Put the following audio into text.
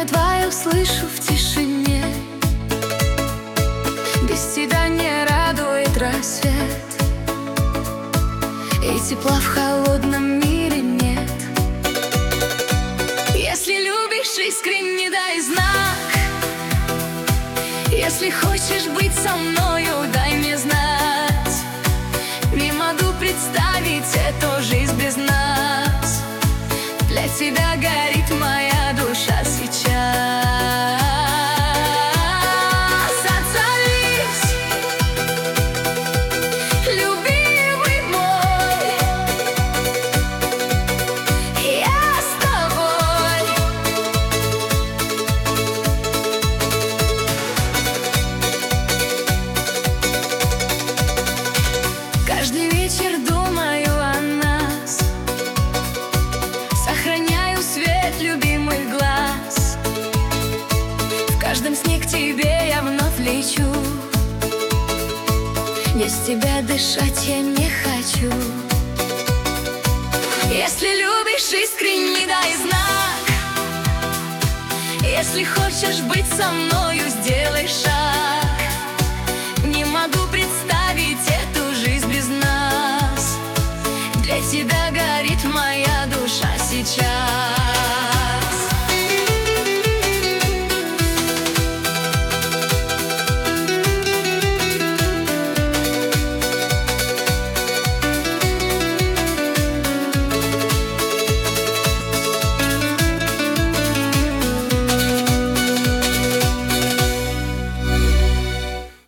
Имя твое слышу в тишине. Без тебя не радует рассвет, и тепла в холодном мире нет. Если любишь искренне, дай знак. Если хочешь быть со мною, дай мне знать. Не могу представить эту жизнь без нас. Для тебя горит моя душа сейчас. Отзовись, любимый мой, я с тобой. Каждый вечер думаю о нас, сохраняю свет любимых глаз. В каждом сне к тебе я вновь лечу. Без тебя дышать я не хочу. Если любишь искренне, дай знак. Если хочешь быть со мною, сделай шаг.